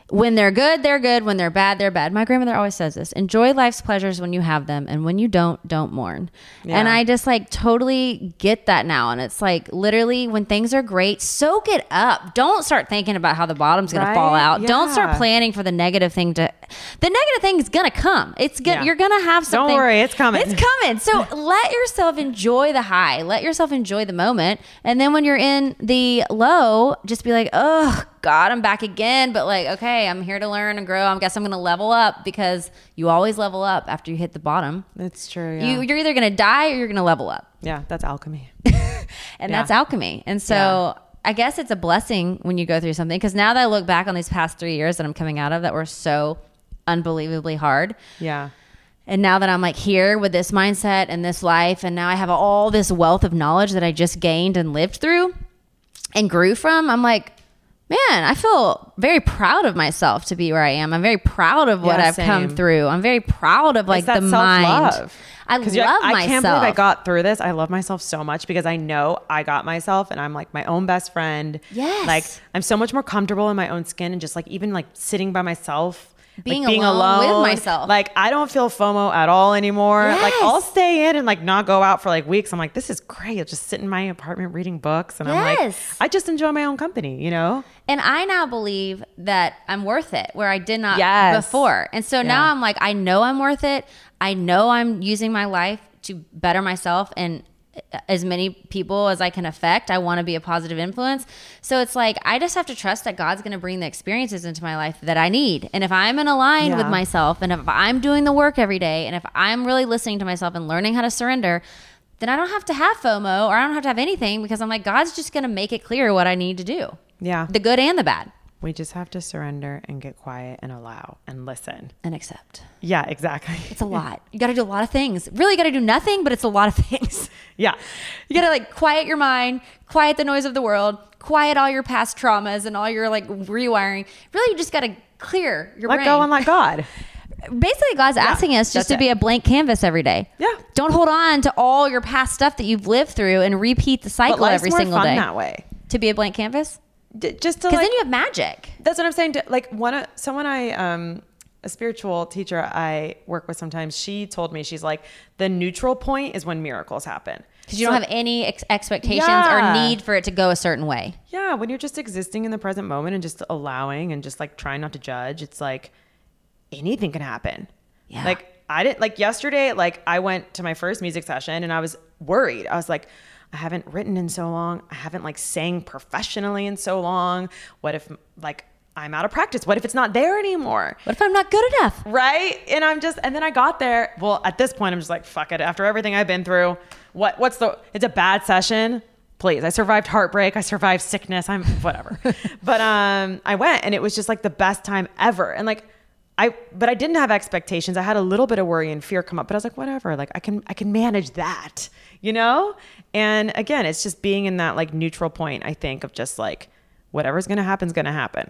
When they're good, they're good. When they're bad, they're bad. My grandmother always says this: enjoy life's pleasures when you have them, and when you don't, don't mourn. Yeah. And I just like totally get that now. And it's like literally when things are great, soak it up. Don't start thinking about how the bottom's going right? to fall out. Yeah. Don't start planning for the negative thing to, the negative thing is going to come. It's good. Yeah. You're going to have something. Don't worry. It's coming. It's coming. So let yourself enjoy the high. Let yourself enjoy the moment. And then when you're in the low, just be like, oh God, I'm back again. But like, okay, I'm here to learn and grow. I guess I'm going to level up, because you always level up after you hit the bottom. That's true. Yeah. You, you're either going to die or you're going to level up. Yeah. That's alchemy. and yeah. that's alchemy. And so yeah. I guess it's a blessing when you go through something, because now that I look back on these past three years that I'm coming out of that were so unbelievably hard. Yeah. And now that I'm like here with this mindset and this life, and now I have all this wealth of knowledge that I just gained and lived through and grew from, I'm like, man, I feel very proud of myself to be where I am. I'm very proud of what yeah, I've same. come through. I'm very proud of like it's that the self-love. mind. I love like, myself. I can't believe I got through this. I love myself so much because I know I got myself, and I'm like my own best friend. Yes. Like I'm so much more comfortable in my own skin, and just like even like sitting by myself. Being, like being alone, alone with myself. Like I don't feel FOMO at all anymore. Yes. Like I'll stay in and like not go out for like weeks. I'm like, this is great. I'll just sit in my apartment reading books. And I'm like, Yes. I just enjoy my own company, you know? And I now believe that I'm worth it, where I did not Yes. before. And so now Yeah. I'm like, I know I'm worth it. I know I'm using my life to better myself and as many people as I can affect. I want to be a positive influence. So it's like, I just have to trust that God's going to bring the experiences into my life that I need. And if I'm in aligned Yeah. with myself, and if I'm doing the work every day, and if I'm really listening to myself and learning how to surrender, then I don't have to have FOMO, or I don't have to have anything, because I'm like, God's just going to make it clear what I need to do. Yeah. The good and the bad. We just have to surrender and get quiet and allow and listen. And accept. Yeah, exactly. It's a lot. You got to do a lot of things. Really, you got to do nothing, but it's a lot of things. Yeah. You got to like quiet your mind, quiet the noise of the world, quiet all your past traumas and all your like rewiring. Really, you just got to clear your Let brain. go and let God. Basically, God's asking us just that's to be it. a blank canvas every day. Yeah. Don't hold on to all your past stuff that you've lived through and repeat the cycle But life's every more single fun day. that way. To be a blank canvas? D- just to Because like, then you have magic. That's what I'm saying. To, like one, of- someone I, um, a spiritual teacher I work with sometimes, she told me, she's like, the neutral point is when miracles happen. Because you So, don't have any ex- expectations Yeah. or need for it to go a certain way. Yeah. When you're just existing in the present moment and just allowing and just like trying not to judge, it's like anything can happen. Yeah. Like I didn't like yesterday, like I went to my first music session and I was worried. I was like, I haven't written in so long. I haven't like sang professionally in so long. What if like I'm out of practice? What if it's not there anymore? What if I'm not good enough? Right. And I'm just, and then I got there. Well, at this point, I'm just like, fuck it. After everything I've been through, what, what's the, it's a bad session. Please. I survived heartbreak. I survived sickness. I'm whatever. But um, I went and it was just like the best time ever. And like, I, but I didn't have expectations. I had a little bit of worry and fear come up, but I was like, whatever, like I can, I can manage that, you know? And again, it's just being in that like neutral point, I think, of just like, whatever's going to happen is going to happen.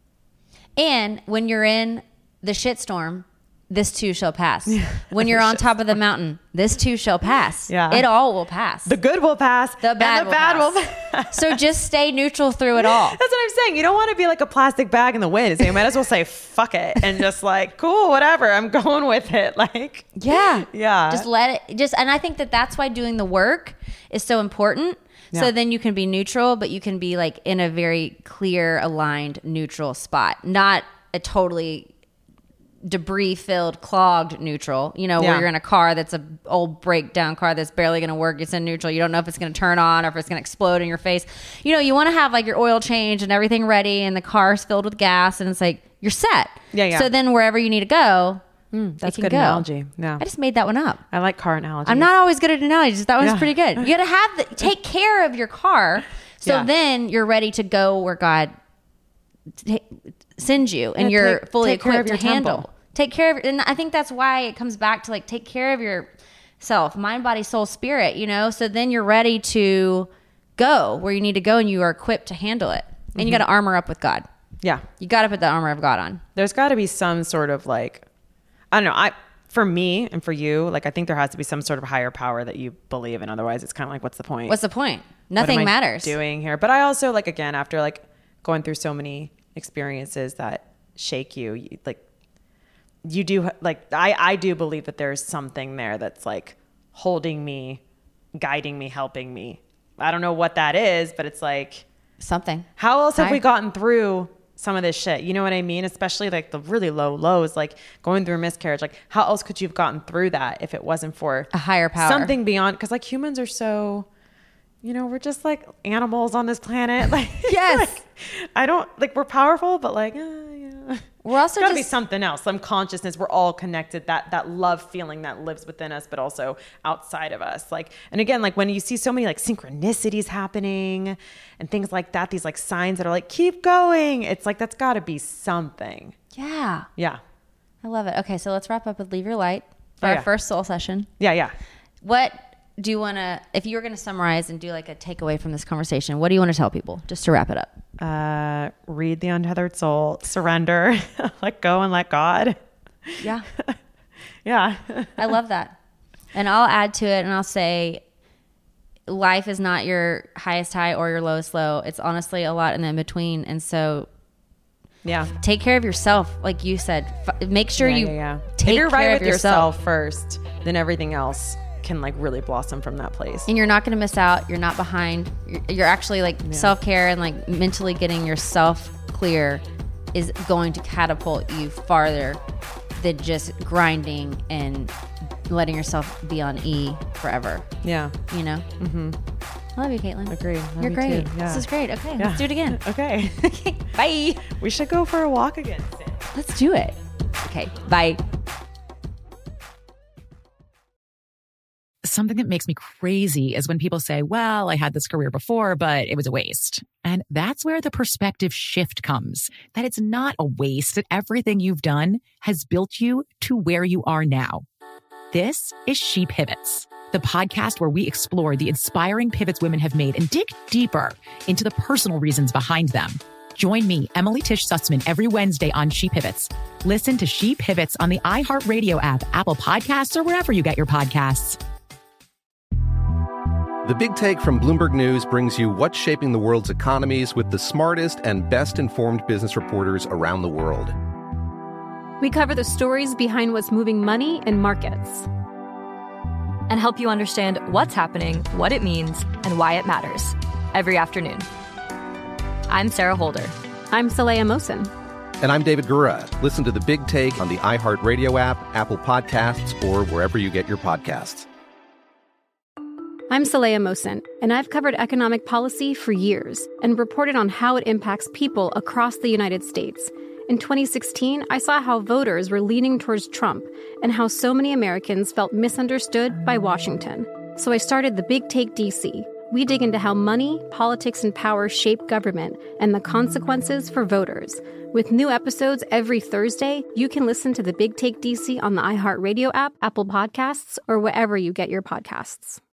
And when you're in the shitstorm, this too shall pass. When you're on top of the mountain, this too shall pass. Yeah. It all will pass. The good will pass. The bad, and the will, bad pass. will pass. So just stay neutral through it all. That's what I'm saying. You don't want to be like a plastic bag in the wind. So you might as well say, fuck it. And just like, cool, whatever. I'm going with it. Like, Yeah. Yeah. Just let it just, and I think that that's why doing the work is so important. So Yeah. then you can be neutral, but you can be like in a very clear, aligned, neutral spot, not a totally debris filled, clogged neutral, you know, Yeah. where you're in a car that's a old breakdown car that's barely going to work. It's in neutral. You don't know if it's going to turn on or if it's going to explode in your face. You know, you want to have like your oil change and everything ready and the car's filled with gas and it's like, you're set. Yeah, yeah. So then wherever you need to go, Mm, that's it a can good go. analogy. Yeah. I just made that one up. I like car analogies. I'm not always good at analogies. That one's Yeah. pretty good. You got to have the, take care of your car. So Yeah. then you're ready to go where God t- sends you and Yeah, you're take- fully take care equipped of to your handle. temple. Take care of, and I think that's why it comes back to like, take care of yourself, mind, body, soul, spirit, you know? So then you're ready to go where you need to go and you are equipped to handle it. And Mm-hmm. you got to armor up with God. Yeah. You got to put the armor of God on. There's got to be some sort of like, I don't know. I, for me and for you, like, I think there has to be some sort of higher power that you believe in. Otherwise it's kind of like, what's the point? What's the point? What am Nothing I matters. doing here? But I also like, again, after like going through so many experiences that shake you. you like you do like I, I do believe that there's something there that's like holding me, guiding me, helping me. I don't know what that is, but it's like something. How else have Hi. we gotten through some of this shit? You know what I mean? Especially like the really low lows, like going through a miscarriage. Like how else could you have gotten through that if it wasn't for a higher power? Something beyond, because like humans are so, you know, we're just like animals on this planet. Like yes. like, I don't like we're powerful, but like, uh, yeah. We're also gotta just, be something else. Some consciousness. We're all connected. That that love feeling that lives within us, but also outside of us. Like, and again, like when you see so many like synchronicities happening and things like that, these like signs that are like keep going. It's like that's got to be something. Yeah. Yeah. I love it. Okay, so let's wrap up with Leave Your Light for Oh, our yeah. first soul session. Yeah, yeah. What do you want to, if you were going to summarize and do like a takeaway from this conversation, what do you want to tell people just to wrap it up? Uh, read The Untethered Soul, surrender, let go and let God. Yeah. Yeah. I love that. And I'll add to it and I'll say life is not your highest high or your lowest low. It's honestly a lot in the in between. And so yeah, take care of yourself. Like you said, F- make sure yeah, you yeah, yeah. take if you're care right of with yourself. yourself first, then everything else can like really blossom from that place. And you're not going to miss out. You're not behind. You're, you're actually like Yeah. self-care and like mentally getting yourself clear is going to catapult you farther than just grinding and letting yourself be on E forever. Yeah. You know? Mm-hmm. I love you, Caitlin. Agreed. Love You're you great. too. Yeah. This is great. Okay, Yeah. let's do it again. Okay. Okay, bye. We should go for a walk again. Let's do it. Okay, bye. Something that makes me crazy is when people say, well, I had this career before, but it was a waste. And that's where the perspective shift comes, that it's not a waste, that everything you've done has built you to where you are now. This is She Pivots, the podcast where we explore the inspiring pivots women have made and dig deeper into the personal reasons behind them. Join me, Emily Tish Sussman, every Wednesday on She Pivots. Listen to She Pivots on the iHeartRadio app, Apple Podcasts, or wherever you get your podcasts. The Big Take from Bloomberg News brings you what's shaping the world's economies with the smartest and best-informed business reporters around the world. We cover the stories behind what's moving money and markets. And help you understand what's happening, what it means, and why it matters every afternoon. I'm Sarah Holder. I'm Saleha Mohsin. And I'm David Gura. Listen to The Big Take on the iHeartRadio app, Apple Podcasts, or wherever you get your podcasts. I'm Saleha Mohsin, and I've covered economic policy for years and reported on how it impacts people across the United States. In twenty sixteen, I saw how voters were leaning towards Trump and how so many Americans felt misunderstood by Washington. So I started The Big Take D C. We dig into how money, politics, and power shape government and the consequences for voters. With new episodes every Thursday, you can listen to The Big Take D C on the iHeartRadio app, Apple Podcasts, or wherever you get your podcasts.